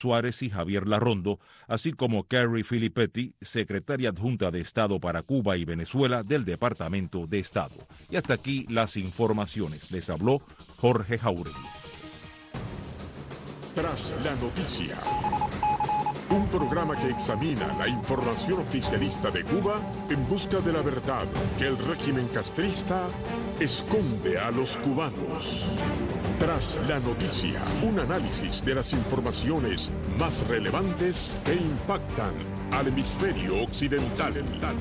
Suárez y Javier Larrondo, así como Carrie Filippetti, secretaria adjunta de Estado para Cuba y Venezuela del Departamento de Estado. Y hasta aquí las informaciones. Les habló Jorge Jauregui. Tras la noticia, un programa que examina la información oficialista de Cuba en busca de la verdad que el régimen castrista esconde a los cubanos. Tras la noticia, un análisis de las informaciones más relevantes que impactan al hemisferio occidental.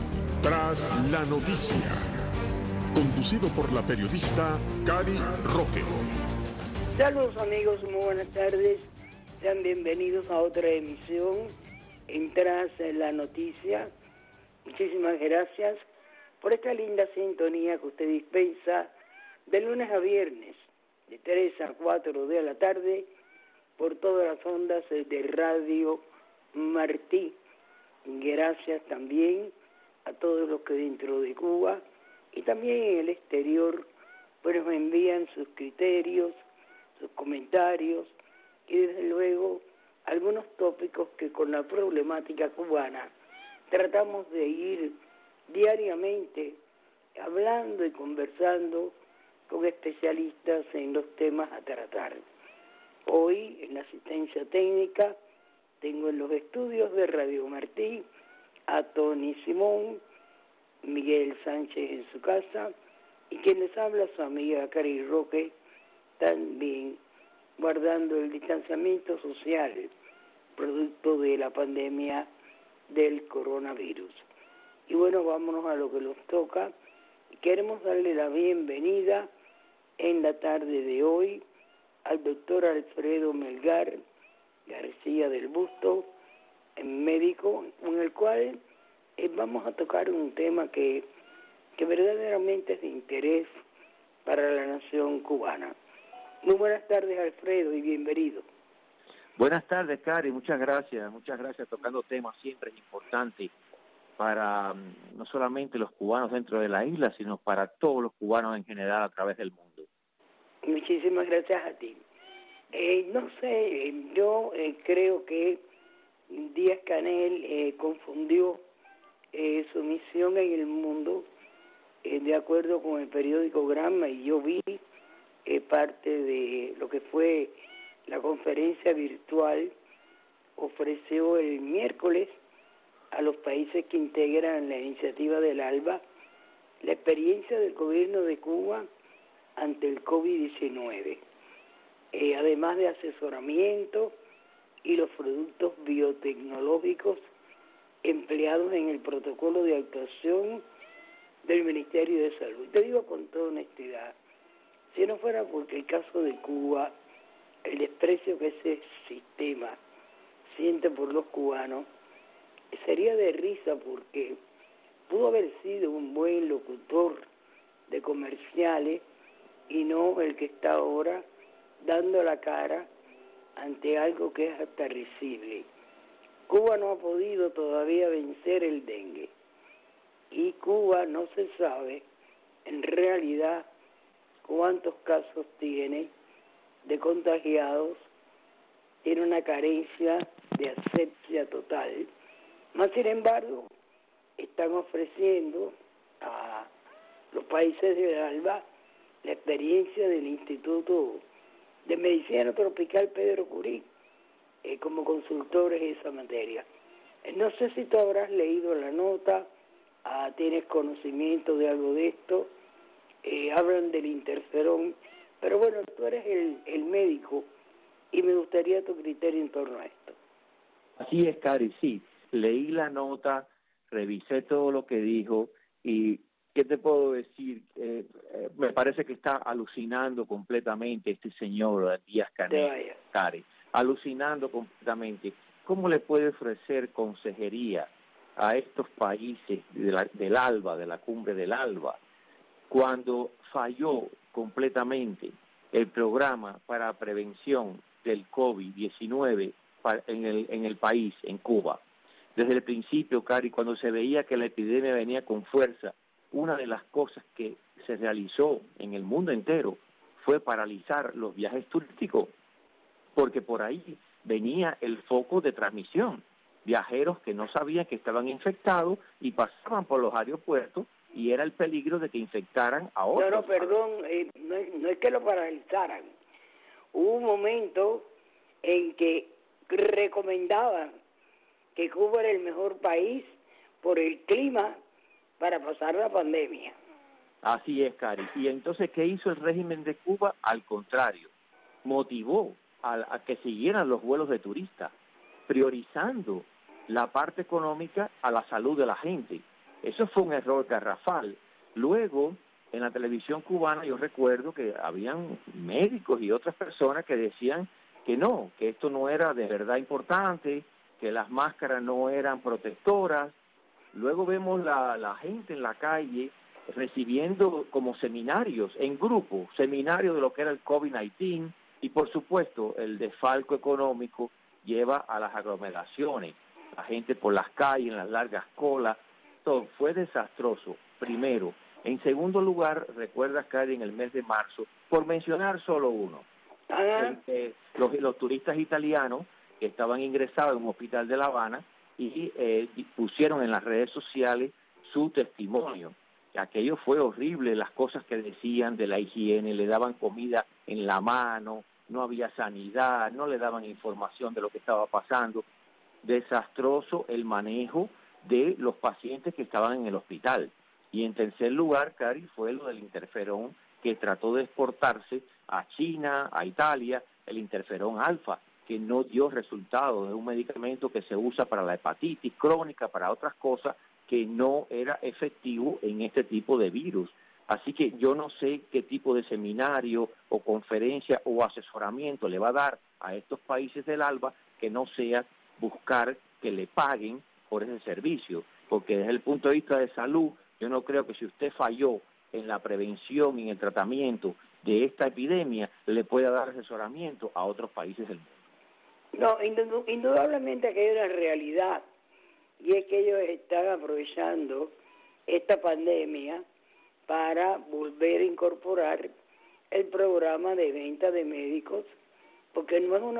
Tras la noticia, conducido por la periodista Cari Roque. Saludos amigos, muy buenas tardes. Sean bienvenidos a otra emisión en Tras la Noticia. Muchísimas gracias por esta linda sintonía que usted dispensa de lunes a viernes, de 3 a 4 de la tarde, por todas las ondas de Radio Martí. Gracias también a todos los que dentro de Cuba y también en el exterior pues me envían sus criterios, sus comentarios y desde luego algunos tópicos que con la problemática cubana tratamos de ir diariamente hablando y conversando con especialistas en los temas a tratar. Hoy en la asistencia técnica tengo en los estudios de Radio Martí a Tony Simón, Miguel Sánchez en su casa y quien les habla su amiga Cari Roque, también guardando el distanciamiento social producto de la pandemia del coronavirus. Y bueno, vámonos a lo que nos toca. Queremos darle la bienvenida en la tarde de hoy al doctor Alfredo Melgar García del Busto, médico, con el cual vamos a tocar un tema que verdaderamente es de interés para la nación cubana. Muy buenas tardes, Alfredo, y bienvenido. Buenas tardes, Cari, muchas gracias, tocando temas siempre importantes para no solamente los cubanos dentro de la isla, sino para todos los cubanos en general a través del mundo. Muchísimas gracias a ti. No sé, yo creo que Díaz-Canel confundió su misión en el mundo de acuerdo con el periódico Gramma, y yo vi parte de lo que fue la conferencia virtual. Ofreció el miércoles a los países que integran la iniciativa del ALBA la experiencia del gobierno de Cuba ante el COVID-19, además de asesoramiento y los productos biotecnológicos empleados en el protocolo de actuación del Ministerio de Salud. Te digo con toda honestidad, si no fuera porque el caso de Cuba, el desprecio que ese sistema siente por los cubanos, sería de risa, porque pudo haber sido un buen locutor de comerciales y no el que está ahora dando la cara ante algo que es hasta risible. Cuba no ha podido todavía vencer el dengue y Cuba no se sabe en realidad cuántos casos tiene de contagiados, tiene una carencia de asepsia total. Más sin embargo, están ofreciendo a los países del ALBA la experiencia del Instituto de Medicina Tropical Pedro Curí como consultores en esa materia. No sé si tú habrás leído la nota, tienes conocimiento de algo de esto, hablan del interferón, pero bueno, tú eres el médico y me gustaría tu criterio en torno a esto. Así es, Cari, sí. Leí la nota, revisé todo lo que dijo y ¿qué te puedo decir? Me parece que está alucinando completamente este señor Díaz-Canel, Cari, alucinando completamente. ¿Cómo le puede ofrecer consejería a estos países del ALBA, de la cumbre del ALBA, cuando falló completamente el programa para prevención del COVID-19 en el país, en Cuba? Desde el principio, Cari, cuando se veía que la epidemia venía con fuerza, una de las cosas que se realizó en el mundo entero fue paralizar los viajes turísticos, porque por ahí venía el foco de transmisión. Viajeros que no sabían que estaban infectados y pasaban por los aeropuertos y era el peligro de que infectaran a otros. No, perdón, no es que lo paralizaran. Hubo un momento en que recomendaban que Cuba era el mejor país por el clima para pasar la pandemia. Así es, Cari. Y entonces, ¿qué hizo el régimen de Cuba? Al contrario, motivó a que siguieran los vuelos de turistas, priorizando la parte económica a la salud de la gente. Eso fue un error garrafal. Luego, en la televisión cubana, yo recuerdo que habían médicos y otras personas que decían que no, que esto no era de verdad importante, que las máscaras no eran protectoras. Luego vemos la gente en la calle recibiendo como seminarios en grupo, seminarios de lo que era el COVID-19 y por supuesto el desfalco económico lleva a las aglomeraciones, la gente por las calles, en las largas colas, todo fue desastroso, primero. En segundo lugar, recuerdas, Cari, en el mes de marzo, por mencionar solo uno, los turistas italianos que estaban ingresados en un hospital de La Habana y pusieron en las redes sociales su testimonio. Aquello fue horrible, las cosas que decían de la higiene, le daban comida en la mano, no había sanidad, no le daban información de lo que estaba pasando. Desastroso el manejo de los pacientes que estaban en el hospital. Y en tercer lugar, Cari, fue lo del interferón que trató de exportarse a China, a Italia, el interferón alfa, que no dio resultados. Es un medicamento que se usa para la hepatitis crónica, para otras cosas, que no era efectivo en este tipo de virus. Así que yo no sé qué tipo de seminario o conferencia o asesoramiento le va a dar a estos países del ALBA que no sea buscar que le paguen por ese servicio, porque desde el punto de vista de salud, yo no creo que si usted falló en la prevención y en el tratamiento de esta epidemia, le pueda dar asesoramiento a otros países del mundo. No, indudablemente que hay una realidad, y es que ellos están aprovechando esta pandemia para volver a incorporar el programa de venta de médicos, porque no es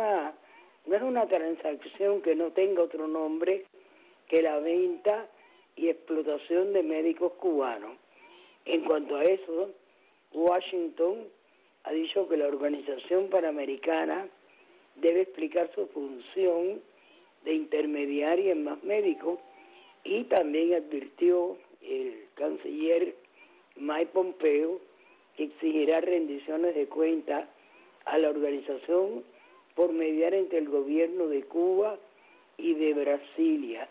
una transacción que no tenga otro nombre que la venta y explotación de médicos cubanos. En cuanto a eso, Washington ha dicho que la Organización Panamericana debe explicar su función de intermediaria en más médicos, y también advirtió el canciller Mike Pompeo que exigirá rendiciones de cuentas a la organización por mediar entre el gobierno de Cuba y de Brasilia.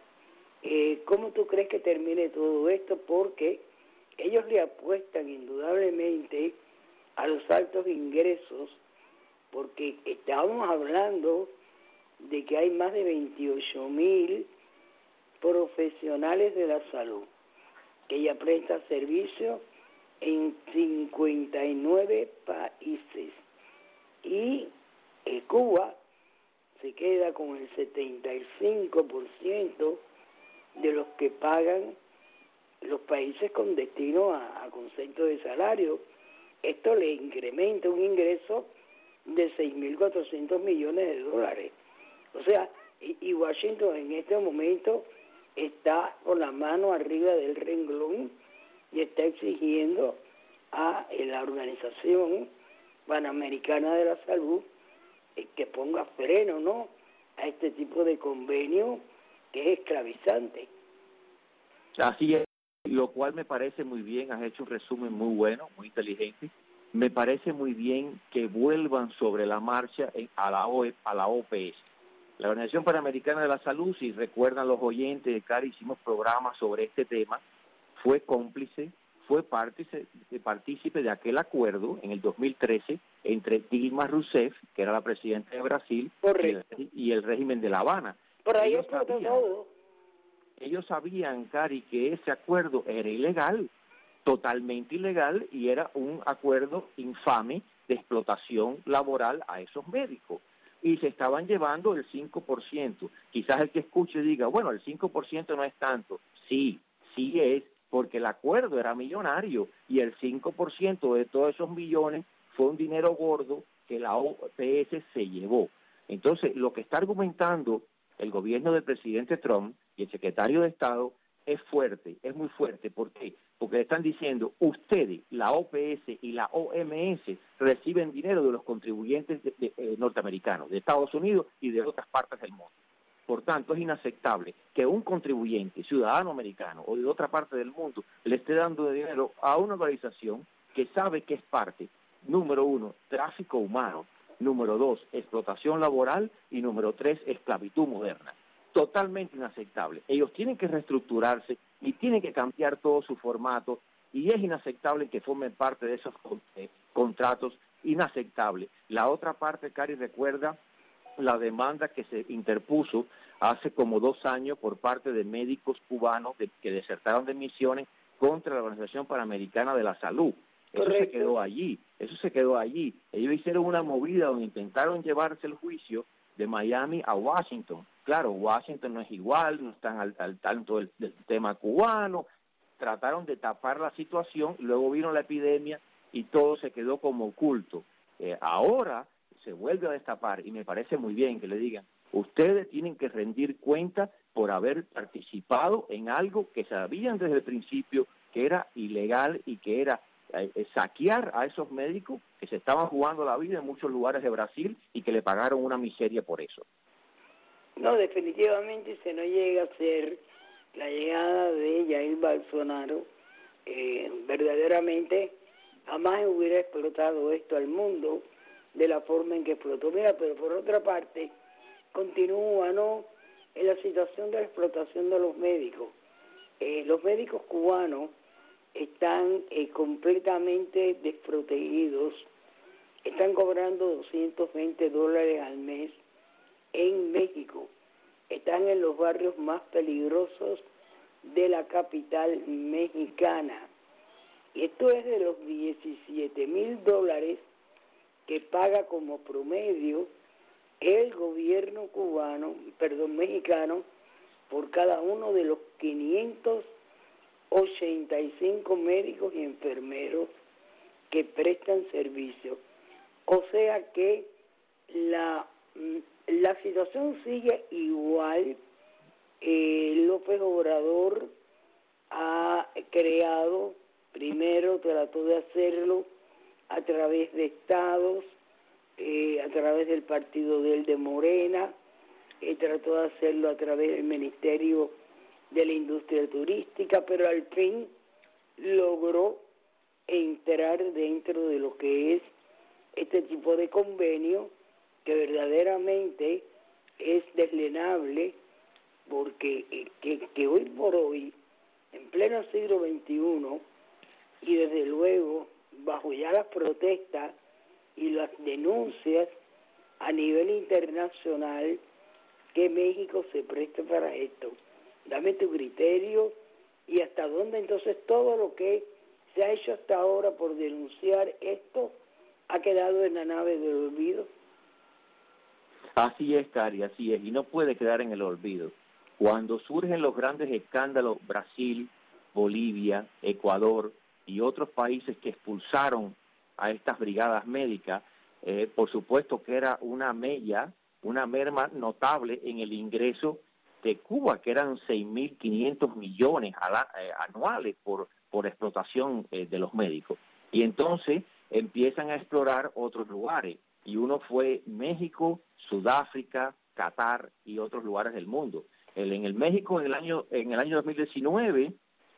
¿Cómo tú crees que termine todo esto? Porque ellos le apuestan indudablemente a los altos ingresos, porque estábamos hablando de que hay más de 28,000 profesionales de la salud que ya prestan servicio en 59 países, y Cuba se queda con el 75% de los que pagan los países con destino a concepto de salario. Esto le incrementa un ingreso de 6.400 millones de dólares. O sea, y Washington en este momento está con la mano arriba del renglón y está exigiendo a la Organización Panamericana de la Salud que ponga freno, ¿no?, a este tipo de convenio que es esclavizante. Así es, lo cual me parece muy bien. Has hecho un resumen muy bueno, muy inteligente. Me parece muy bien que vuelvan sobre la marcha a la OPS. La Organización Panamericana de la Salud, si recuerdan los oyentes de CARI, hicimos programas sobre este tema, fue cómplice, fue partícipe de aquel acuerdo en el 2013 entre Dilma Rousseff, que era la presidenta de Brasil, y el régimen de La Habana. Por ahí explotó todo. Ellos sabían, Cari, que ese acuerdo era ilegal, totalmente ilegal, y era un acuerdo infame de explotación laboral a esos médicos. Y se estaban llevando el 5%. Quizás el que escuche diga, bueno, el 5% no es tanto. Sí, sí es, porque el acuerdo era millonario y el 5% de todos esos millones fue un dinero gordo que la OPS se llevó. Entonces, lo que está argumentando el gobierno del presidente Trump y el secretario de Estado es fuerte, es muy fuerte. ¿Por qué? Porque le están diciendo, ustedes, la OPS y la OMS, reciben dinero de los contribuyentes norteamericanos, de Estados Unidos y de otras partes del mundo. Por tanto, es inaceptable que un contribuyente, ciudadano americano o de otra parte del mundo, le esté dando dinero a una organización que sabe que es parte, número 1, tráfico humano, número 2, explotación laboral y número 3, esclavitud moderna. Totalmente inaceptable. Ellos tienen que reestructurarse y tienen que cambiar todo su formato y es inaceptable que formen parte de esos contratos, inaceptable. La otra parte, Cari, recuerda la demanda que se interpuso hace como 2 años por parte de médicos cubanos que desertaron de misiones contra la Organización Panamericana de la Salud. Eso Correcto. Eso se quedó allí. Ellos hicieron una movida donde intentaron llevarse el juicio de Miami a Washington. Claro, Washington no es igual, no están al tanto del tema cubano, trataron de tapar la situación, luego vino la epidemia y todo se quedó como oculto. Ahora se vuelve a destapar y me parece muy bien que le digan, ustedes tienen que rendir cuenta por haber participado en algo que sabían desde el principio que era ilegal y que era saquear a esos médicos que se estaban jugando la vida en muchos lugares de Brasil y que le pagaron una miseria por eso. No, definitivamente se no llega a ser la llegada de Jair Bolsonaro, verdaderamente jamás hubiera explotado esto al mundo de la forma en que explotó. Mira, pero por otra parte, continúa, ¿no?, en la situación de la explotación de los médicos. Los médicos cubanos están completamente desprotegidos, están cobrando $220 al mes en México, están en los barrios más peligrosos de la capital mexicana, y esto es de los $17,000 que paga como promedio el gobierno mexicano por cada uno de los 585 médicos y enfermeros que prestan servicio. O sea que la situación sigue igual. López Obrador ha creado, primero trató de hacerlo a través de estados, a través del partido de Morena, trató de hacerlo a través del Ministerio de la Industria Turística, pero al fin logró entrar dentro de lo que es este tipo de convenio, que verdaderamente es deslenable, porque que hoy por hoy, en pleno siglo XXI, y desde luego bajo ya las protestas y las denuncias a nivel internacional, que México se preste para esto. Dame tu criterio y hasta dónde entonces todo lo que se ha hecho hasta ahora por denunciar esto ha quedado en la nave del olvido. Así es, Cari, así es, y no puede quedar en el olvido. Cuando surgen los grandes escándalos, Brasil, Bolivia, Ecuador y otros países que expulsaron a estas brigadas médicas, por supuesto que era una merma notable en el ingreso de Cuba, que eran 6.500 millones anuales por explotación de los médicos. Y entonces empiezan a explorar otros lugares, y uno fue México, Sudáfrica, Qatar y otros lugares del mundo. En el México, en el año 2019,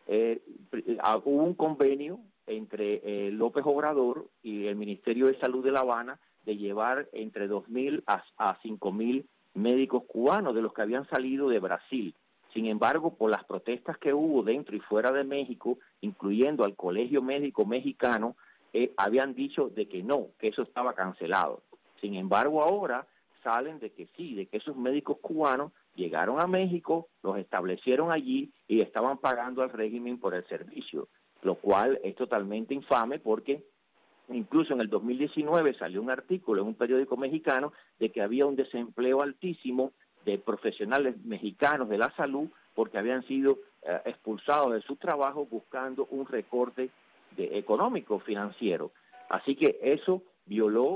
hubo un convenio entre López Obrador y el Ministerio de Salud de La Habana de llevar entre 2.000 a 5.000 médicos cubanos de los que habían salido de Brasil. Sin embargo, por las protestas que hubo dentro y fuera de México, incluyendo al Colegio Médico Mexicano, habían dicho de que no, que eso estaba cancelado. Sin embargo, ahora salen de que sí, de que esos médicos cubanos llegaron a México, los establecieron allí y estaban pagando al régimen por el servicio, lo cual es totalmente infame, porque incluso en el 2019 salió un artículo en un periódico mexicano de que había un desempleo altísimo de profesionales mexicanos de la salud porque habían sido expulsados de su trabajo buscando un recorte económico, financiero. Así que eso violó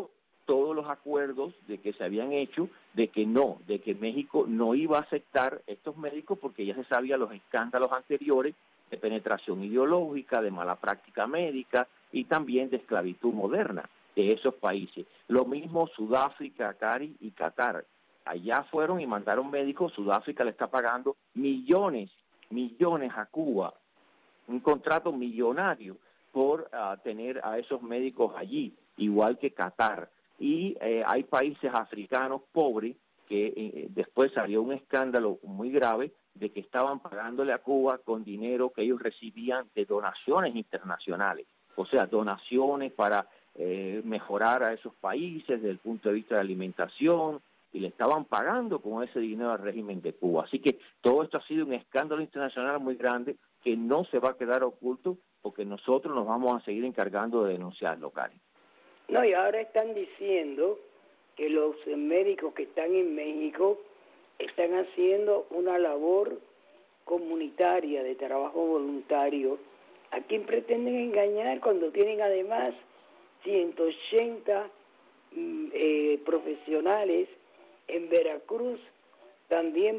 todos los acuerdos de que se habían hecho de que México no iba a aceptar estos médicos porque ya se sabía los escándalos anteriores de penetración ideológica, de mala práctica médica y también de esclavitud moderna de esos países. Lo mismo Sudáfrica, Cari, y Qatar. Allá fueron y mandaron médicos. Sudáfrica le está pagando millones a Cuba, un contrato millonario por tener a esos médicos allí, igual que Qatar. Y hay países africanos pobres que después salió un escándalo muy grave de que estaban pagándole a Cuba con dinero que ellos recibían de donaciones internacionales, o sea, donaciones para mejorar a esos países desde el punto de vista de alimentación, y le estaban pagando con ese dinero al régimen de Cuba. Así que todo esto ha sido un escándalo internacional muy grande que no se va a quedar oculto porque nosotros nos vamos a seguir encargando de denunciarlo, Karen. No, y ahora están diciendo que los médicos que están en México están haciendo una labor comunitaria de trabajo voluntario. ¿A quién pretenden engañar cuando tienen además 180 profesionales en Veracruz, también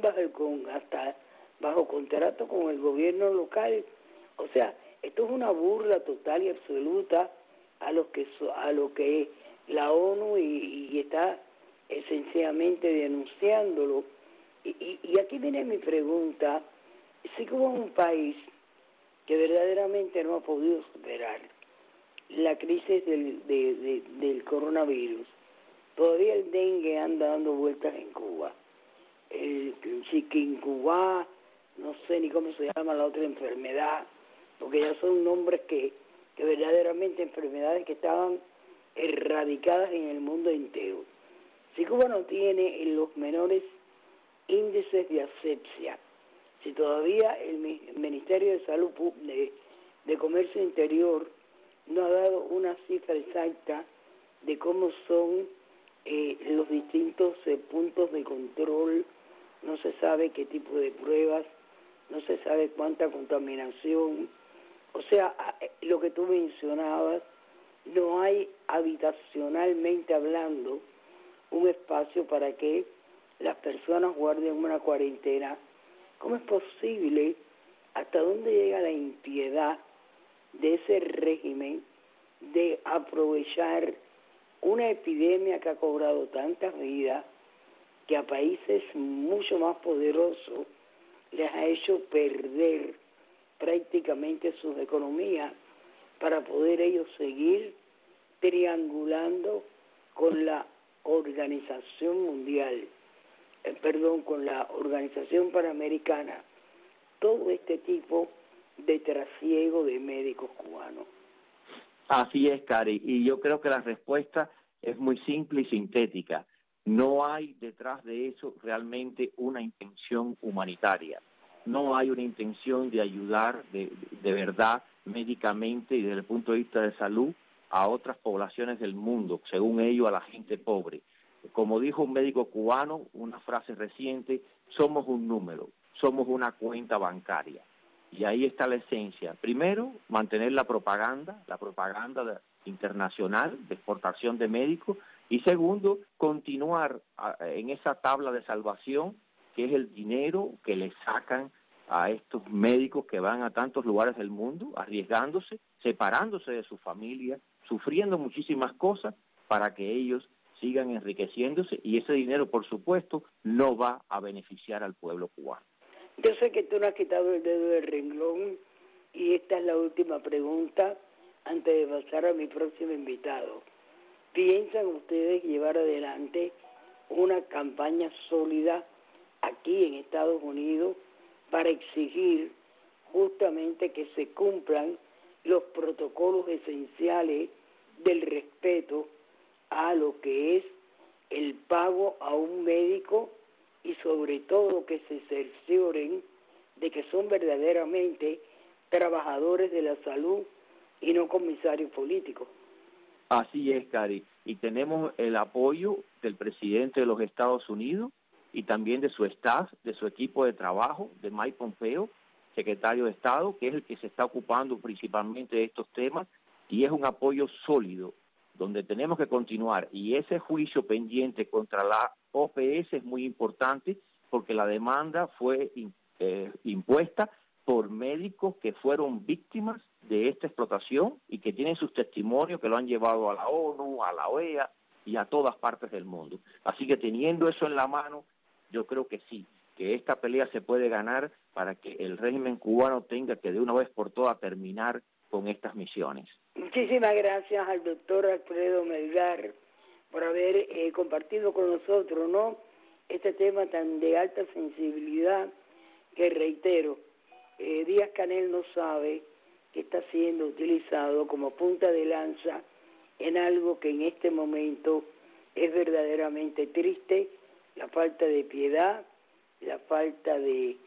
bajo contrato con el gobierno local? O sea, esto es una burla total y absoluta a lo que la ONU y está sencillamente denunciándolo. Y aquí viene mi pregunta. Si Cuba es un país que verdaderamente no ha podido superar la crisis del coronavirus, todavía el dengue anda dando vueltas en Cuba, el chikungunya, no sé ni cómo se llama la otra enfermedad, porque ya son nombres que verdaderamente enfermedades que estaban erradicadas en el mundo entero. Si Cuba no tiene en los menores índices de asepsia, si todavía el Ministerio de Salud de Comercio Interior no ha dado una cifra exacta de cómo son los distintos puntos de control, no se sabe qué tipo de pruebas, no se sabe cuánta contaminación. O sea, lo que tú mencionabas, no hay habitacionalmente hablando un espacio para que las personas guarden una cuarentena. ¿Cómo es posible? ¿Hasta dónde llega la impiedad de ese régimen de aprovechar una epidemia que ha cobrado tantas vidas, que a países mucho más poderosos les ha hecho perder prácticamente sus economías para poder ellos seguir triangulando con la Organización Mundial, con la Organización Panamericana, todo este tipo de trasiego de médicos cubanos? Así es, Cari, y yo creo que la respuesta es muy simple y sintética. No hay detrás de eso realmente una intención humanitaria. No hay una intención de ayudar de verdad médicamente y desde el punto de vista de salud a otras poblaciones del mundo, según ellos a la gente pobre. Como dijo un médico cubano, una frase reciente, somos un número, somos una cuenta bancaria. Y ahí está la esencia. Primero, mantener la propaganda internacional de exportación de médicos. Y segundo, continuar en esa tabla de salvación, que es el dinero que le sacan a estos médicos que van a tantos lugares del mundo, arriesgándose, separándose de su familia, sufriendo muchísimas cosas para que ellos sigan enriqueciéndose, y ese dinero, por supuesto, no va a beneficiar al pueblo cubano. Yo sé que tú no has quitado el dedo del renglón, y esta es la última pregunta antes de pasar a mi próximo invitado. ¿Piensan ustedes llevar adelante una campaña sólida aquí en Estados Unidos para exigir justamente que se cumplan los protocolos esenciales del respeto a lo que es el pago a un médico, y sobre todo que se cercioren de que son verdaderamente trabajadores de la salud y no comisarios políticos? Así es, Cari, y tenemos el apoyo del presidente de los Estados Unidos y también de su staff, de su equipo de trabajo, de Mike Pompeo, secretario de Estado, que es el que se está ocupando principalmente de estos temas, y es un apoyo sólido donde tenemos que continuar, y ese juicio pendiente contra la OPS es muy importante porque la demanda fue impuesta por médicos que fueron víctimas de esta explotación y que tienen sus testimonios que lo han llevado a la ONU, a la OEA y a todas partes del mundo. Así que teniendo eso en la mano, yo creo que sí, que esta pelea se puede ganar para que el régimen cubano tenga que de una vez por todas terminar con estas misiones. Muchísimas gracias al doctor Alfredo Melgar por haber compartido con nosotros, ¿no?, este tema tan de alta sensibilidad que, reitero, Díaz-Canel no sabe que está siendo utilizado como punta de lanza en algo que en este momento es verdaderamente triste, la falta de piedad, la falta de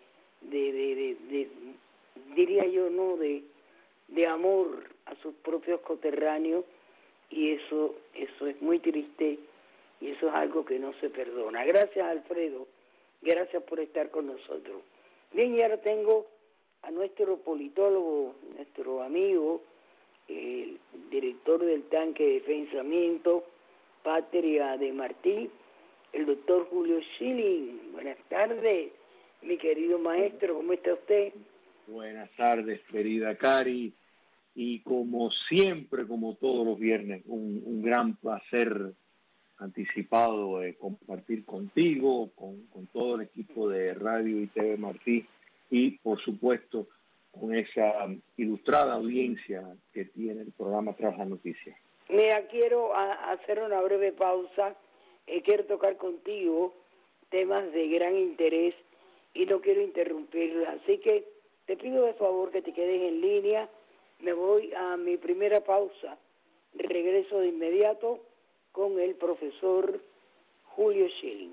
diría yo, no, de amor a sus propios coterráneos, y eso es muy triste y eso es algo que no se perdona. Gracias, Alfredo, gracias por estar con nosotros. Bien, y ahora tengo a nuestro politólogo, nuestro amigo, el director del tanque de pensamiento Patria de Martí, el doctor Julio Schilling. Buenas tardes, mi querido maestro, ¿cómo está usted? Buenas tardes, querida Cari, y como siempre, como todos los viernes, un gran placer anticipado de compartir contigo, con todo el equipo de Radio y TV Martí, y por supuesto con esa ilustrada audiencia que tiene el programa Tras la Noticia. Mira, quiero hacer una breve pausa, quiero tocar contigo temas de gran interés y no quiero interrumpirlos, así que te pido de favor que te quedes en línea. Me voy a mi primera pausa, regreso de inmediato con el profesor Julio Schilling.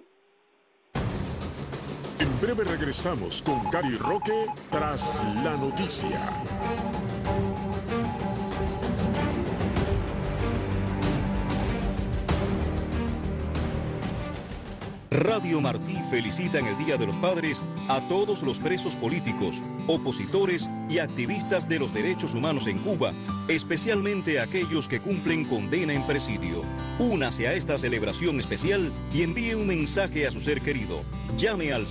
En breve regresamos con Cari Roque Tras la Noticia. Radio Martí felicita en el Día de los Padres a todos los presos políticos, opositores y activistas de los derechos humanos en Cuba, especialmente aquellos que cumplen condena en presidio. Únase a esta celebración especial y envíe un mensaje a su ser querido. Llame al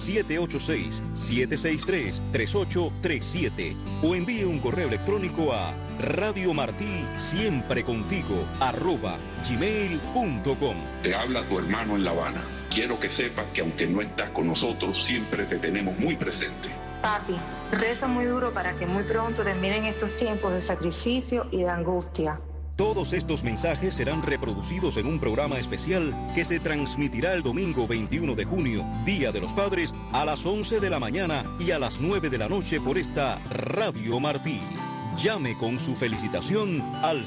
786-763-3837 o envíe un correo electrónico a radiomartí@gmail.com. Te habla tu hermano en La Habana. Quiero que sepas que aunque no estás con nosotros, siempre te tenemos muy presente. Papi, reza muy duro para que muy pronto terminen estos tiempos de sacrificio y de angustia. Todos estos mensajes serán reproducidos en un programa especial que se transmitirá el domingo 21 de junio, Día de los Padres, a las 11 de la mañana y a las 9 de la noche por esta Radio Martí. Llame con su felicitación al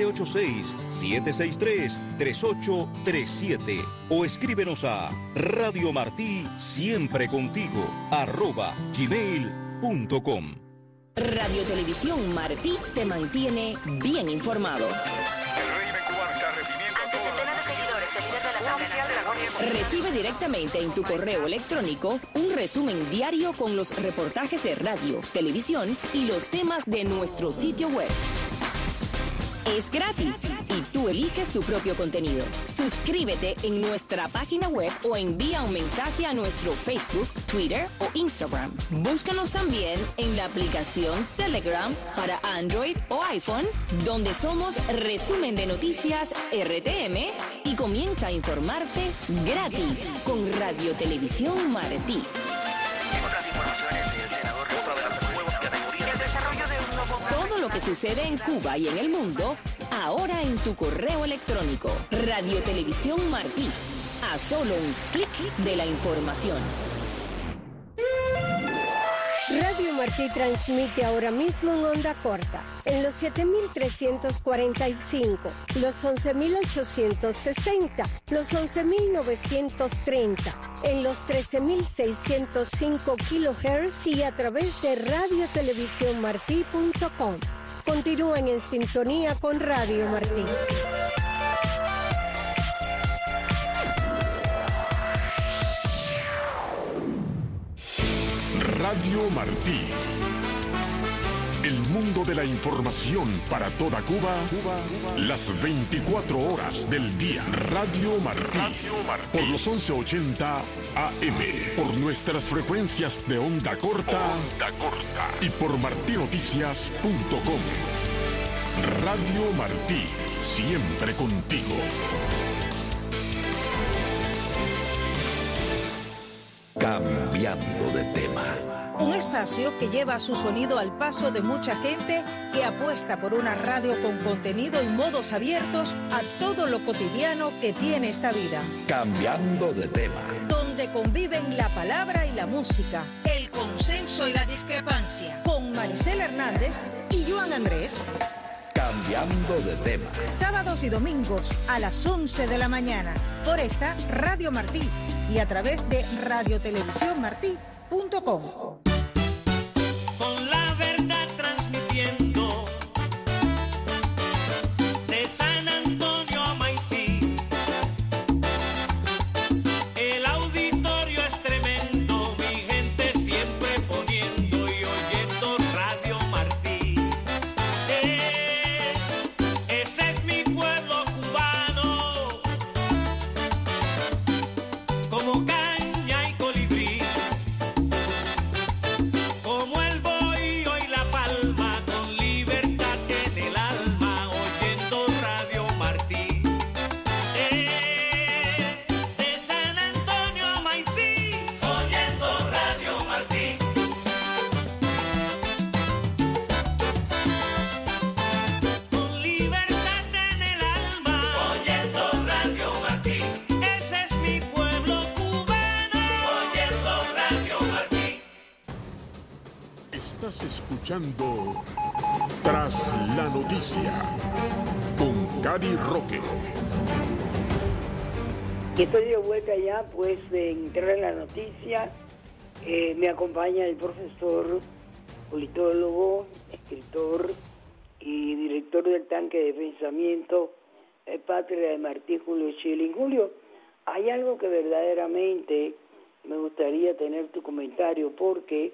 786-763-3837 o escríbenos a radiomartí siempre contigo @gmail.com. Radio Televisión Martí te mantiene bien informado. Recibe directamente en tu correo electrónico un resumen diario con los reportajes de radio, televisión y los temas de nuestro sitio web. Es gratis y tú eliges tu propio contenido. Suscríbete en nuestra página web o envía un mensaje a nuestro Facebook, Twitter o Instagram. Búscanos también en la aplicación Telegram para Android o iPhone, donde somos Resumen de Noticias RTM, y comienza a informarte gratis con Radio Televisión Martí. Todo lo que sucede en Cuba y en el mundo, ahora en tu correo electrónico. Radio Televisión Martí, a solo un clic de la información. Radio Martí transmite ahora mismo en onda corta, en los 7.345, los 11.860, los 11.930, en los 13.605 kHz y a través de radiotelevisiónmartí.com. Continúen en sintonía con Radio Martí. Radio Martí, El mundo de la información para toda Cuba, las 24 horas del día. Radio Martí. Por los 1180 AM. Por nuestras frecuencias de onda corta. Y por martinoticias.com. Radio Martí. Siempre contigo. Cambiando de tema. Un espacio que lleva su sonido al paso de mucha gente que apuesta por una radio con contenido y modos abiertos a todo lo cotidiano que tiene esta vida. Cambiando de tema. Donde conviven la palabra y la música, el consenso y la discrepancia. Con Maricela Hernández y Joan Andrés. Cambiando de tema. Sábados y domingos a las 11 de la mañana. Por esta Radio Martí y a través de radiotelevisiónmartí.com. Con la verdad transmitiendo de San Antonio a Maicí. El auditorio es tremendo, mi gente siempre poniendo y oyendo Radio Martí. Ese es mi pueblo cubano, como caña y colibrí. Como el bohío y la palma, con libertad en el alma, oyendo Radio Martí. De San Antonio a Maicí, oyendo Radio Martí. Con libertad en el alma, oyendo Radio Martí. Ese es mi pueblo cubano, oyendo Radio Martí. Estás escuchando Tras la Noticia con Cari Roque. Y estoy de vuelta ya, pues, de entrar en la noticia. Me acompaña el profesor, politólogo, escritor y director del Tanque de Pensamiento, Patria de Martí, Julio Schilling. Julio, hay algo que verdaderamente me gustaría tener tu comentario, porque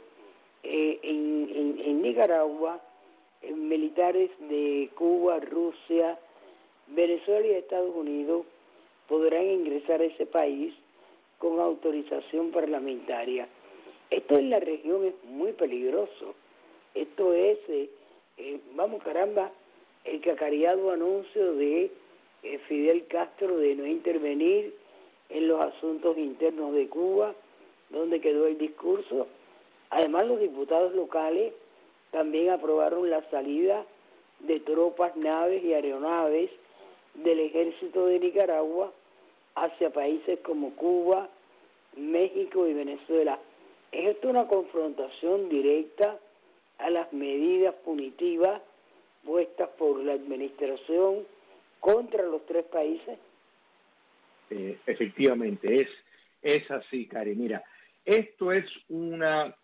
en Nicaragua, militares de Cuba, Rusia, Venezuela y Estados Unidos podrán ingresar a ese país con autorización parlamentaria. Esto en la región es muy peligroso. Esto es, vamos caramba, el cacareado anuncio de Fidel Castro de no intervenir en los asuntos internos de Cuba, donde quedó el discurso. Además, los diputados locales también aprobaron la salida de tropas, naves y aeronaves del ejército de Nicaragua hacia países como Cuba, México y Venezuela. ¿Es esto una confrontación directa a las medidas punitivas puestas por la administración contra los tres países? Efectivamente, es así, Cari. Mira, esto es un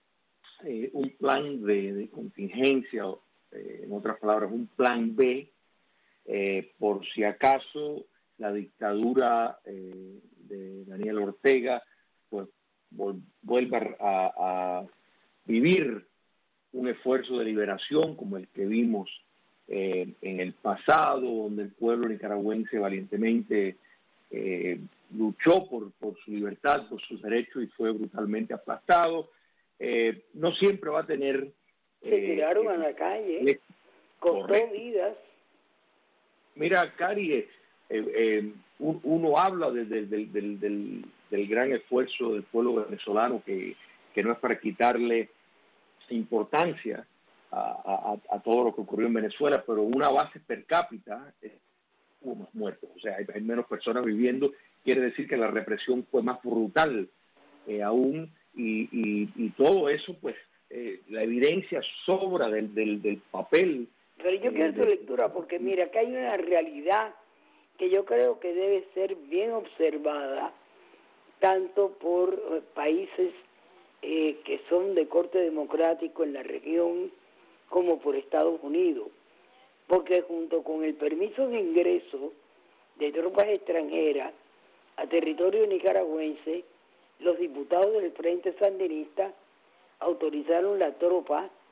plan de contingencia, en otras palabras, un plan B, por si acaso la dictadura de Daniel Ortega pues vuelva a vivir un esfuerzo de liberación como el que vimos en el pasado, donde el pueblo nicaragüense valientemente luchó por su libertad, por sus derechos y fue brutalmente aplastado. No siempre va a tener... Se tiraron a la calle, costó vidas. Mira, Cari, uno habla del gran esfuerzo del pueblo venezolano, que no es para quitarle importancia a todo lo que ocurrió en Venezuela, pero una base per cápita hubo más muertos, o sea, hay menos personas viviendo, quiere decir que la represión fue más brutal aún, y todo eso, pues, la evidencia sobra del papel. Pero yo quiero tu lectura, porque mira, acá hay una realidad que yo creo que debe ser bien observada, tanto por países que son de corte democrático en la región, como por Estados Unidos, porque junto con el permiso de ingreso de tropas extranjeras a territorio nicaragüense, los diputados del Frente Sandinista autorizaron la tropa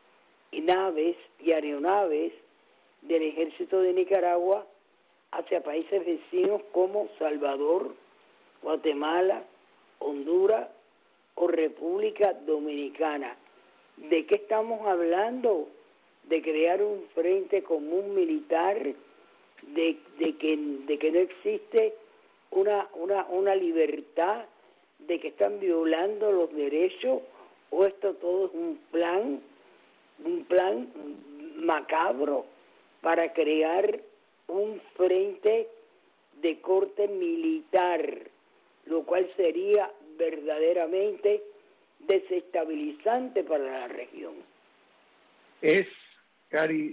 y naves y aeronaves del ejército de Nicaragua hacia países vecinos como Salvador, Guatemala, Honduras o República Dominicana. ¿De qué estamos hablando? De crear un frente común militar, de que no existe una libertad, de que están violando los derechos, o esto todo es un plan macabro para crear un frente de corte militar, lo cual sería verdaderamente desestabilizante para la región. Es, Cari,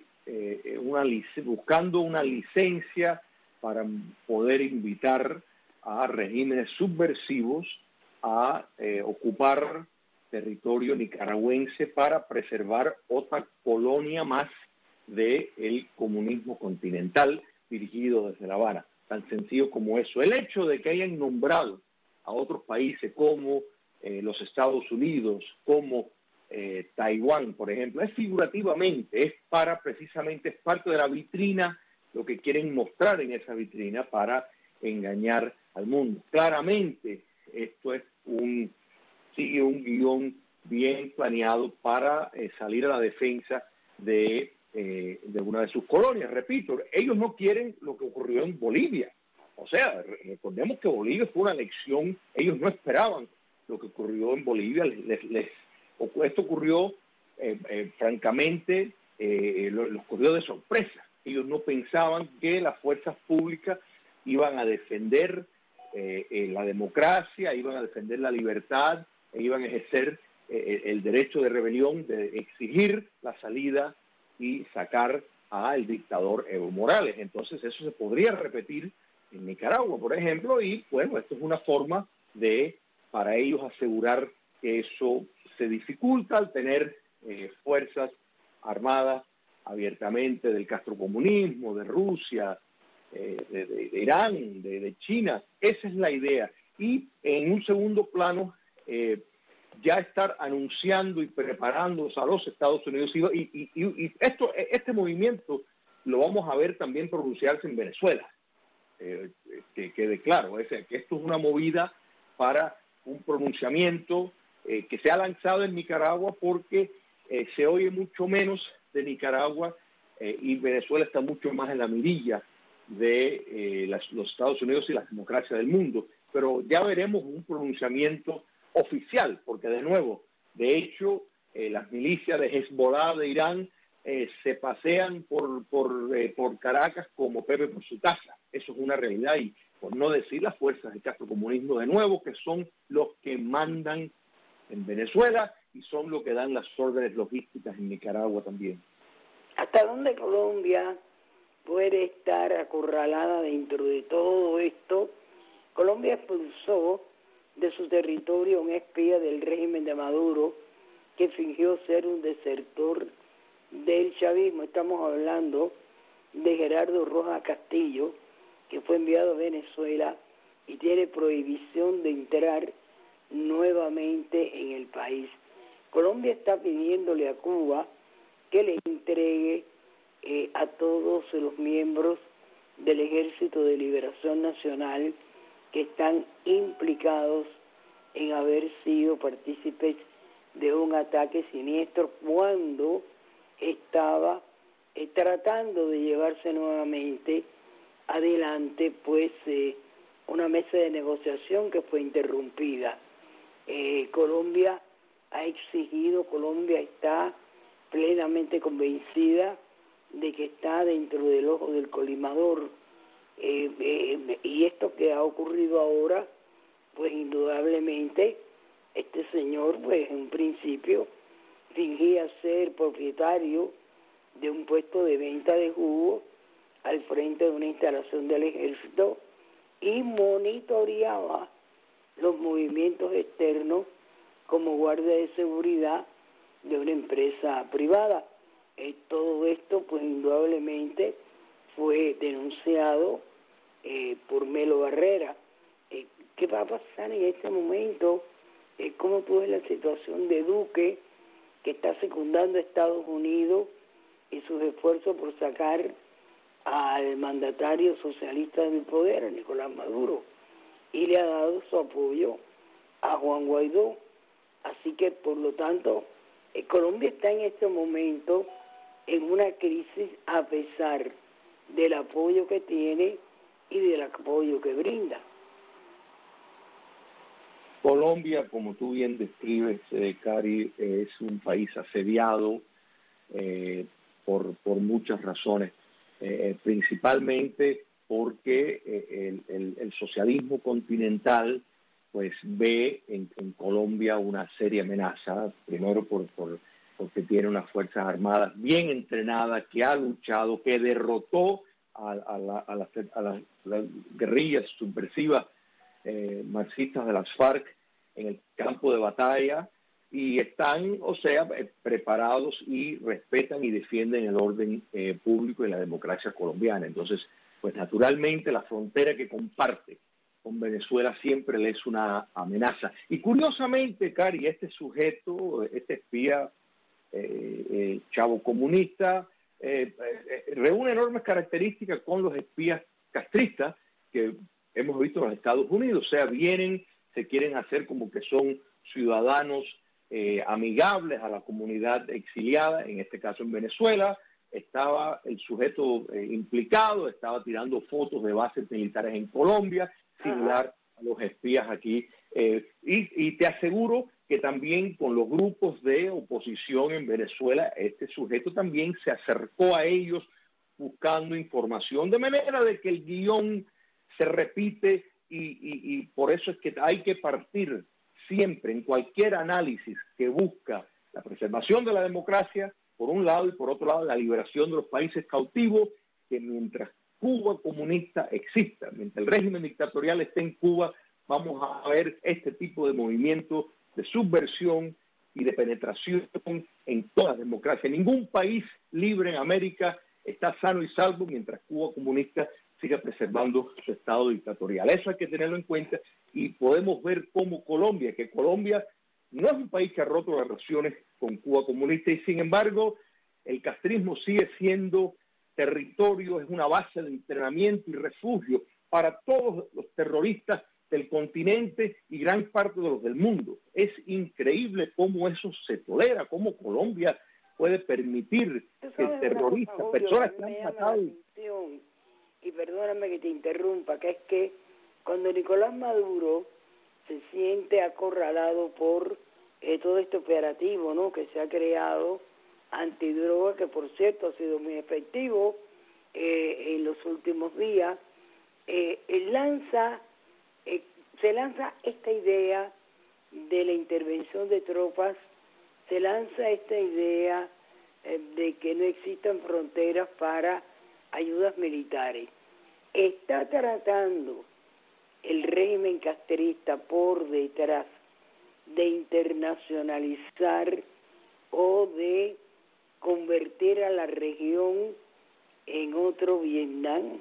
buscando una licencia para poder invitar a regímenes subversivos a ocupar territorio nicaragüense para preservar otra colonia más del comunismo continental dirigido desde La Habana. Tan sencillo como eso. El hecho de que hayan nombrado a otros países como los Estados Unidos, como Taiwán, por ejemplo, es figurativamente, es parte de la vitrina, lo que quieren mostrar en esa vitrina para engañar al mundo. Claramente, esto es sigue un guión bien planeado para salir a la defensa de una de sus colonias. Repito, ellos no quieren lo que ocurrió en Bolivia. O sea, recordemos que Bolivia fue una elección, ellos no esperaban lo que ocurrió en Bolivia, esto ocurrió, francamente, los ocurrió de sorpresa. Ellos no pensaban que las fuerzas públicas iban a defender la democracia, iban a defender la libertad, e iban a ejercer el derecho de rebelión, de exigir la salida y sacar al dictador Evo Morales. Entonces eso se podría repetir en Nicaragua, por ejemplo, y bueno, esto es una forma para ellos asegurar que eso se dificulta al tener fuerzas armadas abiertamente del castrocomunismo, de Rusia, de Irán, de China. Esa es la idea. Y en un segundo plano, ya estar anunciando y preparándose a los Estados Unidos. Y este movimiento lo vamos a ver también pronunciarse en Venezuela. Que quede claro, que esto es una movida para un pronunciamiento que se ha lanzado en Nicaragua porque se oye mucho menos de Nicaragua y Venezuela está mucho más en la mirilla de los Estados Unidos y las democracias del mundo. Pero ya veremos un pronunciamiento oficial, porque de hecho, las milicias de Hezbollah de Irán se pasean por Caracas como Pepe por su casa. Eso es una realidad, y por no decir las fuerzas del castrocomunismo que son los que mandan en Venezuela y son los que dan las órdenes logísticas en Nicaragua también. ¿Hasta dónde Colombia puede estar acorralada dentro de todo esto? Colombia expulsó de su territorio a un espía del régimen de Maduro que fingió ser un desertor del chavismo. Estamos hablando de Gerardo Rojas Castillo, que fue enviado a Venezuela y tiene prohibición de entrar nuevamente en el país. Colombia está pidiéndole a Cuba que le entregue a todos los miembros del Ejército de Liberación Nacional que están implicados en haber sido partícipes de un ataque siniestro cuando estaba tratando de llevarse nuevamente adelante una mesa de negociación que fue interrumpida. Colombia está plenamente convencida de que está dentro del ojo del colimador, y esto que ha ocurrido ahora, pues indudablemente este señor, pues en un principio fingía ser propietario de un puesto de venta de jugo al frente de una instalación del ejército y monitoreaba los movimientos externos como guardia de seguridad de una empresa privada. Todo esto, pues indudablemente fue denunciado por Melo Barrera. ¿Qué va a pasar en este momento? ¿Cómo tú ves la situación de Duque que está secundando a Estados Unidos y sus esfuerzos por sacar al mandatario socialista del poder, a Nicolás Maduro, y le ha dado su apoyo a Juan Guaidó. Así que, por lo tanto, Colombia está en este momento en una crisis a pesar del apoyo que tiene y del apoyo que brinda. Colombia, como tú bien describes, Cari, es un país asediado por muchas razones, principalmente porque el socialismo continental pues ve en Colombia una seria amenaza, primero porque tiene unas fuerzas armadas bien entrenadas, que ha luchado, que derrotó a las guerrillas subversivas marxistas de las FARC en el campo de batalla, y están, preparados y respetan y defienden el orden público y la democracia colombiana. Entonces, pues naturalmente la frontera que comparte con Venezuela siempre le es una amenaza. Y curiosamente, Cari, este sujeto, este espía chavo comunista, reúne enormes características con los espías castristas que hemos visto en los Estados Unidos. O sea, vienen, se quieren hacer como que son ciudadanos amigables a la comunidad exiliada, en este caso en Venezuela. Estaba el sujeto implicado, estaba tirando fotos de bases militares en Colombia, similar a los espías aquí. Y te aseguro que también con los grupos de oposición en Venezuela, este sujeto también se acercó a ellos buscando información, de manera de que el guión se repite y por eso es que hay que partir siempre en cualquier análisis que busca la preservación de la democracia, por un lado, y por otro lado la liberación de los países cautivos, que mientras Cuba comunista exista, mientras el régimen dictatorial esté en Cuba, vamos a ver este tipo de movimientos de subversión y de penetración en todas las democracias. Ningún país libre en América está sano y salvo mientras Cuba comunista siga preservando su estado dictatorial. Eso hay que tenerlo en cuenta, y podemos ver cómo Colombia, que Colombia no es un país que ha roto las relaciones con Cuba comunista, y sin embargo el castrismo sigue siendo territorio, es una base de entrenamiento y refugio para todos los terroristas del continente y gran parte de los del mundo. Es increíble cómo eso se tolera, cómo Colombia puede permitir que terroristas, personas que han matado... Y perdóname que te interrumpa, que es que cuando Nicolás Maduro se siente acorralado por todo este operativo, ¿no?, que se ha creado antidroga, que por cierto ha sido muy efectivo en los últimos días, se lanza esta idea de la intervención de tropas, se lanza esta idea de que no existan fronteras para ayudas militares. Está tratando el régimen castrista por detrás de internacionalizar o de convertir a la región en otro Vietnam.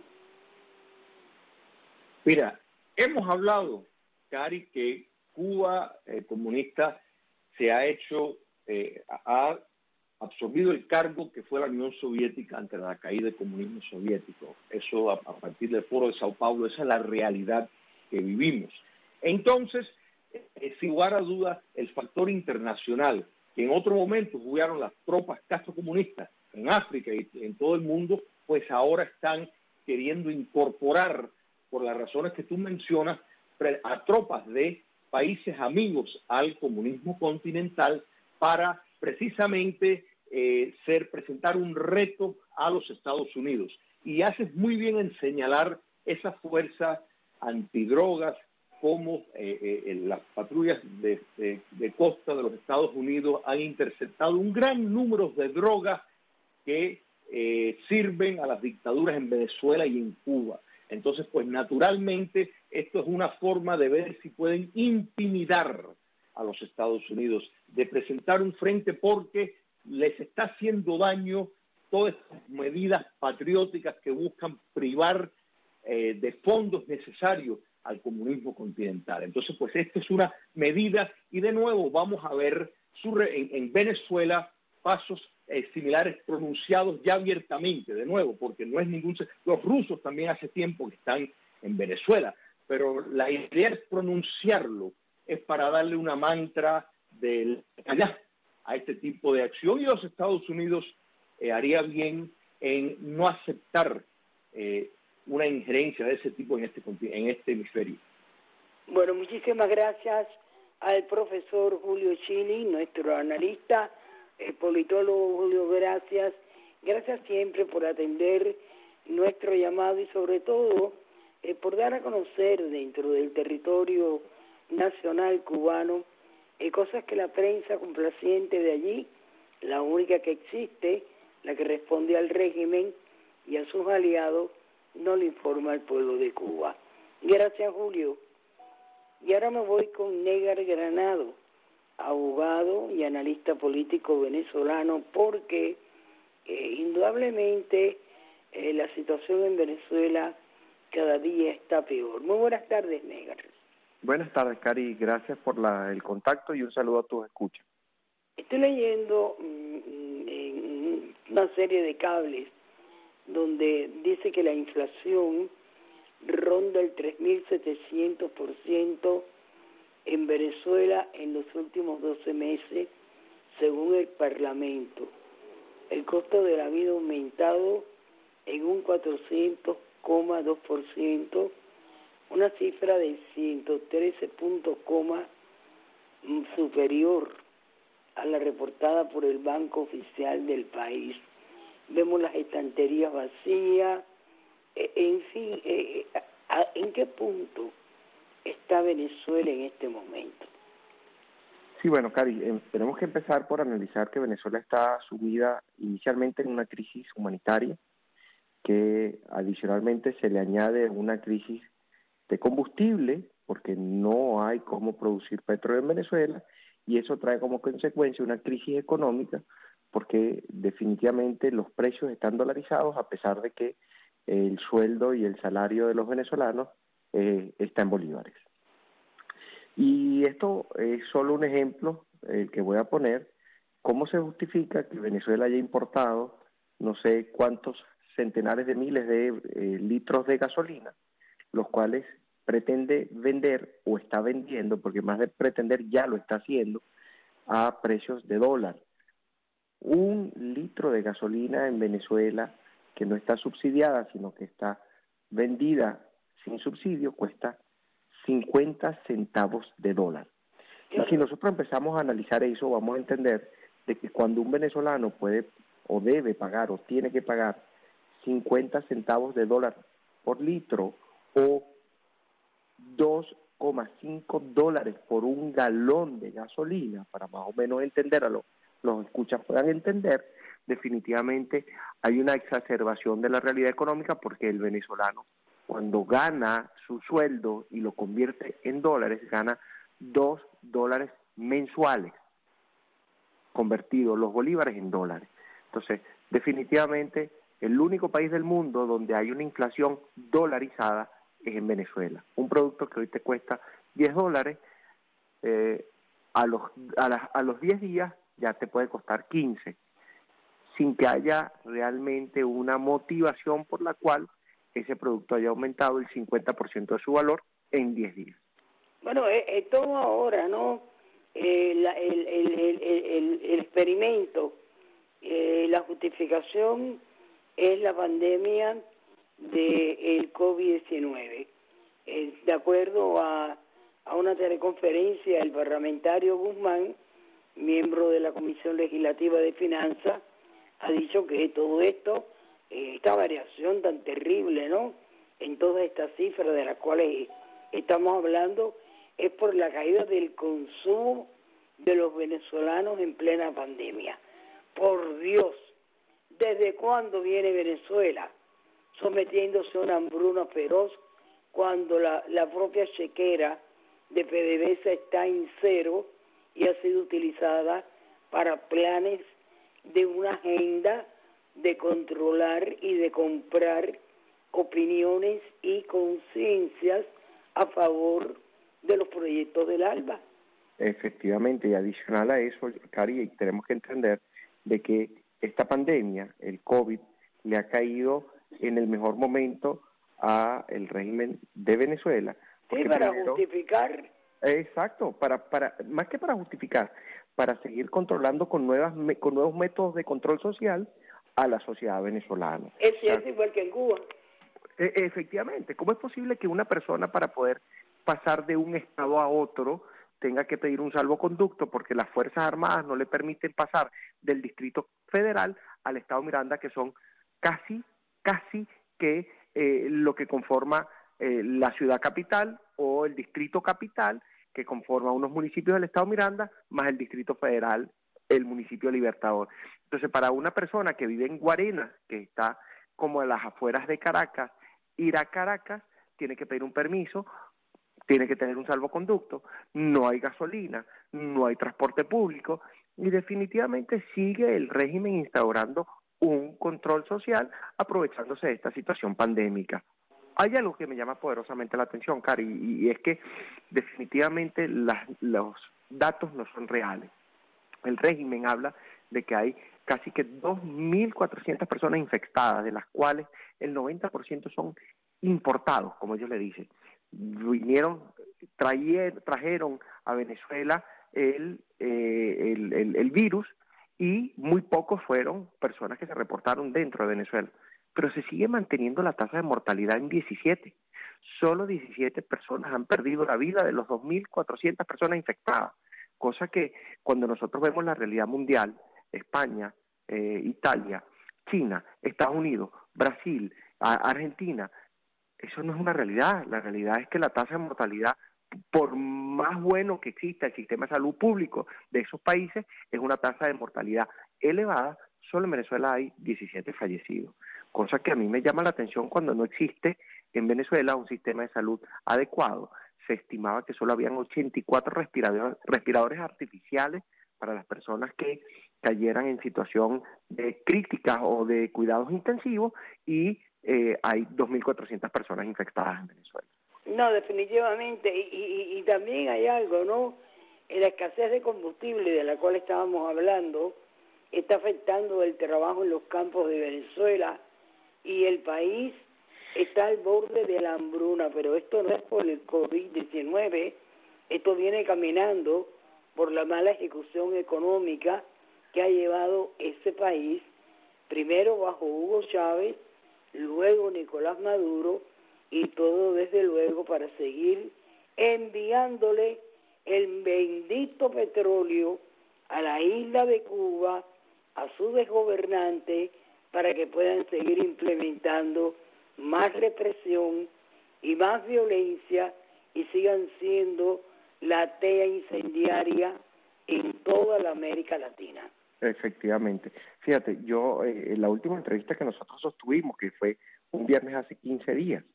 Mira, hemos hablado, Cari, que Cuba comunista se ha hecho, ha absorbido el cargo que fue la Unión Soviética ante la caída del comunismo soviético. Eso a partir del Foro de Sao Paulo, esa es la realidad que vivimos. Entonces, sin lugar a dudas, el factor internacional, que en otro momento jugaron las tropas castrocomunistas en África y en todo el mundo, pues ahora están queriendo incorporar, por las razones que tú mencionas, a tropas de países amigos al comunismo continental para precisamente presentar un reto a los Estados Unidos. Y haces muy bien en señalar esa fuerza antidrogas, como las patrullas de costa de los Estados Unidos han interceptado un gran número de drogas que sirven a las dictaduras en Venezuela y en Cuba. Entonces, pues naturalmente, esto es una forma de ver si pueden intimidar a los Estados Unidos, de presentar un frente, porque les está haciendo daño todas estas medidas patrióticas que buscan privar de fondos necesarios al comunismo continental. Entonces, pues esto es una medida, y de nuevo vamos a ver surge en Venezuela pasos similares pronunciados ya abiertamente, de nuevo, porque no es ningún... Los rusos también hace tiempo que están en Venezuela, pero la idea es pronunciarlo, es para darle una mantra de allá a este tipo de acción, y los Estados Unidos haría bien en no aceptar una injerencia de ese tipo en este hemisferio. Bueno, muchísimas gracias al profesor Julio Chini, nuestro analista, el politólogo Julio, gracias. Gracias siempre por atender nuestro llamado y sobre todo por dar a conocer dentro del territorio nacional cubano cosas que la prensa complaciente de allí, la única que existe, la que responde al régimen y a sus aliados, no le informa al pueblo de Cuba. Gracias, Julio. Y ahora me voy con Negar Granado, abogado y analista político venezolano, porque indudablemente la situación en Venezuela cada día está peor. Muy buenas tardes, Negar. Buenas tardes, Cari. Gracias por el contacto y un saludo a tus escuchas. Estoy leyendo en una serie de cables donde dice que la inflación ronda el 3.700% en Venezuela en los últimos 12 meses, según el Parlamento. El costo de la vida ha aumentado en un 400,2%, una cifra de 113 puntos, superior a la reportada por el Banco Oficial del país. Vemos las estanterías vacías, en fin, ¿en qué punto está Venezuela en este momento? Sí, bueno, Cari, tenemos que empezar por analizar que Venezuela está sumida inicialmente en una crisis humanitaria, que adicionalmente se le añade una crisis de combustible, porque no hay cómo producir petróleo en Venezuela, y eso trae como consecuencia una crisis económica, porque definitivamente los precios están dolarizados, a pesar de que el sueldo y el salario de los venezolanos está en bolívares. Y esto es solo un ejemplo que voy a poner. ¿Cómo se justifica que Venezuela haya importado no sé cuántos centenares de miles de litros de gasolina, los cuales pretende vender o está vendiendo, porque más de pretender ya lo está haciendo, a precios de dólar? Un litro de gasolina en Venezuela que no está subsidiada, sino que está vendida sin subsidio, cuesta 50 centavos de dólar. Y si nosotros empezamos a analizar eso, vamos a entender de que cuando un venezolano puede o debe pagar o tiene que pagar 50 centavos de dólar por litro o 2,5 dólares por un galón de gasolina, para más o menos entender, los escuchas puedan entender, definitivamente hay una exacerbación de la realidad económica, porque el venezolano, cuando gana su sueldo y lo convierte en dólares, gana $2 mensuales, convertidos los bolívares en dólares. Entonces, definitivamente, el único país del mundo donde hay una inflación dolarizada es en Venezuela. Un producto que hoy te cuesta $10, a los 10 días ya te puede costar 15, sin que haya realmente una motivación por la cual ese producto haya aumentado el 50% de su valor en 10 días. Bueno, todo ahora, ¿no? El experimento, la justificación es la pandemia del COVID-19. De acuerdo a una teleconferencia, el parlamentario Guzmán, miembro de la Comisión Legislativa de Finanzas, ha dicho que todo esto, esta variación tan terrible, ¿no?, en todas estas cifras de las cuales estamos hablando, es por la caída del consumo de los venezolanos en plena pandemia. Por Dios, ¿desde cuándo viene Venezuela sometiéndose a una hambruna feroz cuando la propia chequera de PDVSA está en cero y ha sido utilizada para planes de una agenda de controlar y de comprar opiniones y conciencias a favor de los proyectos del ALBA? Efectivamente, y adicional a eso, Cari, tenemos que entender de que esta pandemia, el COVID, le ha caído en el mejor momento a el régimen de Venezuela. Sí, para justificar. Exacto, más que para justificar, para seguir controlando con nuevos métodos de control social a la sociedad venezolana. Es cierto, igual que en Cuba. Efectivamente, ¿cómo es posible que una persona para poder pasar de un estado a otro tenga que pedir un salvoconducto porque las Fuerzas Armadas no le permiten pasar del Distrito Federal al Estado Miranda, que son casi que lo que conforma la ciudad capital o el distrito capital, que conforma unos municipios del Estado Miranda, más el Distrito Federal, el municipio Libertador. Entonces, para una persona que vive en Guarena, que está como a las afueras de Caracas, ir a Caracas tiene que pedir un permiso, tiene que tener un salvoconducto, no hay gasolina, no hay transporte público, y definitivamente sigue el régimen instaurando un control social aprovechándose de esta situación pandémica. Hay algo que me llama poderosamente la atención, Cari, y es que definitivamente los datos no son reales. El régimen habla de que hay casi que 2.400 personas infectadas, de las cuales el 90% son importados, como ellos le dicen. Trajeron a Venezuela el virus, y muy pocos fueron personas que se reportaron dentro de Venezuela. Pero se sigue manteniendo la tasa de mortalidad en 17. Solo 17 personas han perdido la vida de los 2.400 personas infectadas. Cosa que cuando nosotros vemos la realidad mundial, España, Italia, China, Estados Unidos, Brasil, Argentina, eso no es una realidad. La realidad es que la tasa de mortalidad, por más bueno que exista el sistema de salud público de esos países, es una tasa de mortalidad elevada. Solo en Venezuela hay 17 fallecidos, cosa que a mí me llama la atención cuando no existe en Venezuela un sistema de salud adecuado. Se estimaba que solo habían 84 respiradores artificiales para las personas que cayeran en situación de crítica o de cuidados intensivos, y hay 2.400 personas infectadas en Venezuela. No, definitivamente, y también hay algo, ¿no? La escasez de combustible de la cual estábamos hablando está afectando el trabajo en los campos de Venezuela, y el país está al borde de la hambruna, pero esto no es por el COVID-19, esto viene caminando por la mala ejecución económica que ha llevado ese país, primero bajo Hugo Chávez, luego Nicolás Maduro, y todo desde luego para seguir enviándole el bendito petróleo a la isla de Cuba, a sus desgobernantes, para que puedan seguir implementando más represión y más violencia y sigan siendo la tea incendiaria en toda la América Latina. Efectivamente. Fíjate, yo en la última entrevista que nosotros sostuvimos, que fue un viernes hace 15 días,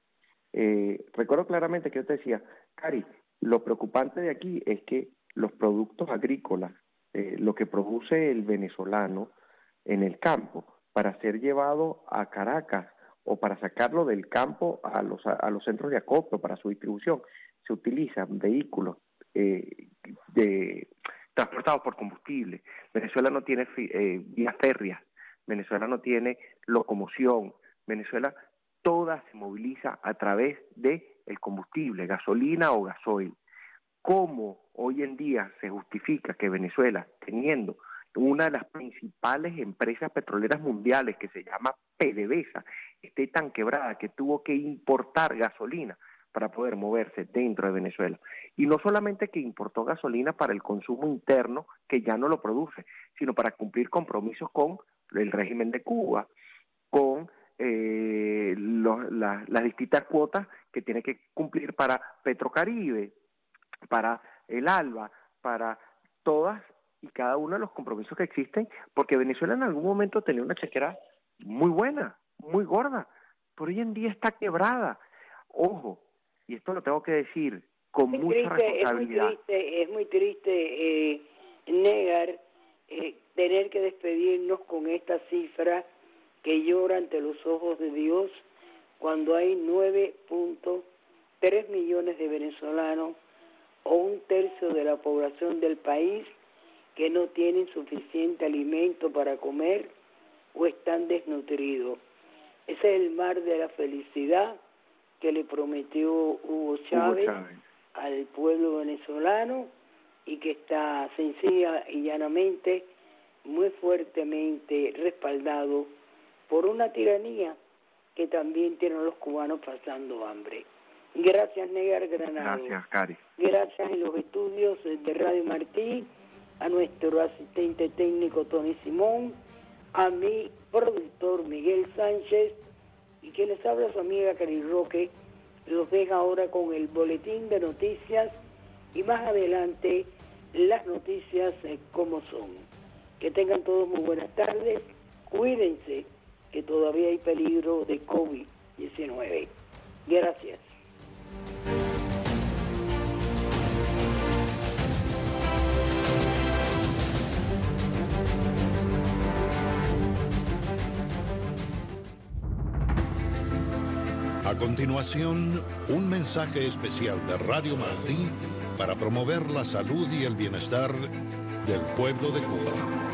recuerdo claramente que yo te decía, Cari, lo preocupante de aquí es que los productos agrícolas, lo que produce el venezolano en el campo, para ser llevado a Caracas o para sacarlo del campo a los centros de acopio para su distribución, se utilizan vehículos transportados por combustible. Venezuela no tiene vías férreas, Venezuela no tiene locomoción, Venezuela toda se moviliza a través de el combustible, gasolina o gasoil. ¿Cómo hoy en día se justifica que Venezuela, teniendo una de las principales empresas petroleras mundiales que se llama PDVSA, esté tan quebrada que tuvo que importar gasolina para poder moverse dentro de Venezuela? Y no solamente que importó gasolina para el consumo interno, que ya no lo produce, sino para cumplir compromisos con el régimen de Cuba, con las distintas cuotas que tiene que cumplir para Petrocaribe, para el ALBA, para todas y cada uno de los compromisos que existen, porque Venezuela en algún momento tenía una chequera muy buena, muy gorda, pero hoy en día está quebrada. Ojo, y esto lo tengo que decir con mucha responsabilidad. Es muy triste negar, tener que despedirnos con esta cifra que llora ante los ojos de Dios, cuando hay 9.3 millones de venezolanos o 1/3 de la población del país que no tienen suficiente alimento para comer o están desnutridos. Ese es el mar de la felicidad que le prometió Hugo Chávez al pueblo venezolano y que está sencilla y llanamente, muy fuertemente respaldado por una tiranía que también tienen los cubanos pasando hambre. Gracias, Negar Granado. Gracias, Cari. Gracias en los estudios de Radio Martí, a nuestro asistente técnico Tony Simón, a mi productor Miguel Sánchez, y quien les habla su amiga Cari Roque. Los deja ahora con el boletín de noticias y más adelante las noticias como son. Que tengan todos muy buenas tardes, cuídense que todavía hay peligro de COVID-19. Gracias. A continuación, un mensaje especial de Radio Martí para promover la salud y el bienestar del pueblo de Cuba.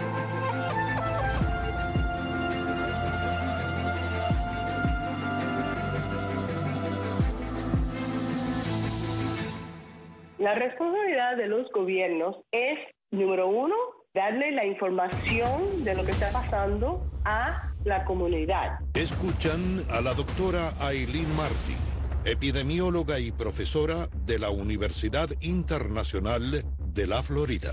La responsabilidad de los gobiernos es, número uno, darle la información de lo que está pasando a la comunidad. Escuchan a la doctora Aileen Martí, epidemióloga y profesora de la Universidad Internacional de la Florida.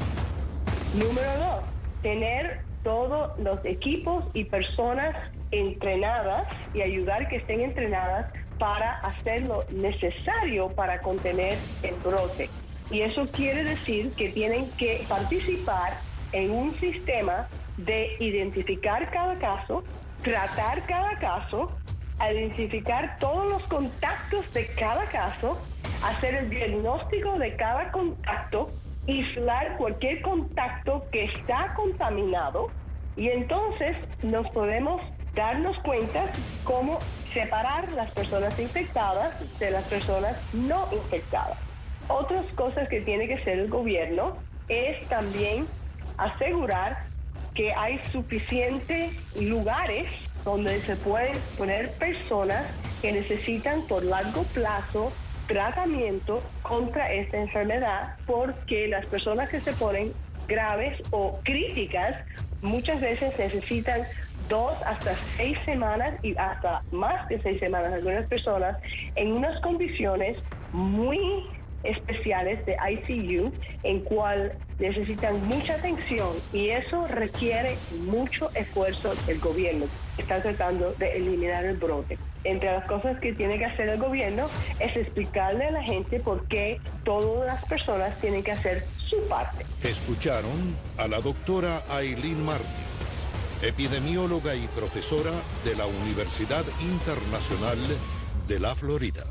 Número dos, tener todos los equipos y personas entrenadas y ayudar que estén entrenadas para hacer lo necesario para contener el brote. Y eso quiere decir que tienen que participar en un sistema de identificar cada caso, tratar cada caso, identificar todos los contactos de cada caso, hacer el diagnóstico de cada contacto, aislar cualquier contacto que está contaminado, y entonces nos podemos darnos cuenta cómo separar las personas infectadas de las personas no infectadas. Otras cosas que tiene que hacer el gobierno es también asegurar que hay suficientes lugares donde se pueden poner personas que necesitan por largo plazo tratamiento contra esta enfermedad, porque las personas que se ponen graves o críticas muchas veces necesitan 2 hasta 6 semanas y hasta más de 6 semanas, algunas personas en unas condiciones muy especiales de ICU, en cual necesitan mucha atención, y eso requiere mucho esfuerzo del gobierno. Está tratando de eliminar el brote. Entre las cosas que tiene que hacer el gobierno es explicarle a la gente por qué todas las personas tienen que hacer su parte. Escucharon a la doctora Aileen Martí, epidemióloga y profesora de la Universidad Internacional de la Florida.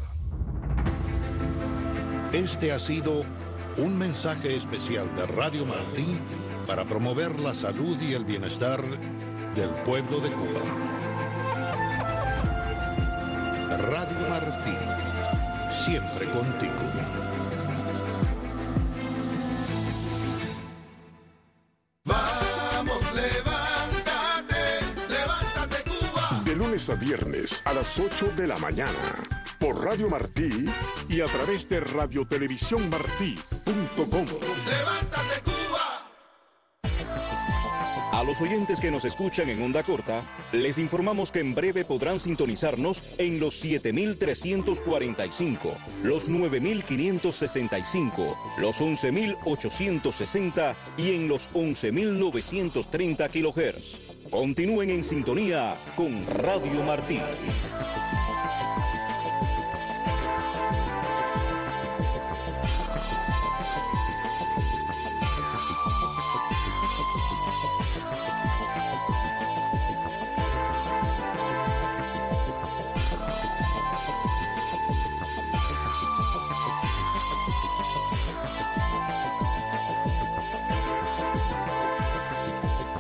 Este ha sido un mensaje especial de Radio Martí para promover la salud y el bienestar del pueblo de Cuba. Radio Martí, siempre contigo. Vamos, levántate, levántate Cuba. De lunes a viernes a las 8 de la mañana. Por Radio Martí y a través de radiotelevisiónmartí.com. ¡Levántate, Cuba! A los oyentes que nos escuchan en onda corta, les informamos que en breve podrán sintonizarnos en los 7.345, los 9.565, los 11.860 y en los 11.930 kHz. Continúen en sintonía con Radio Martí.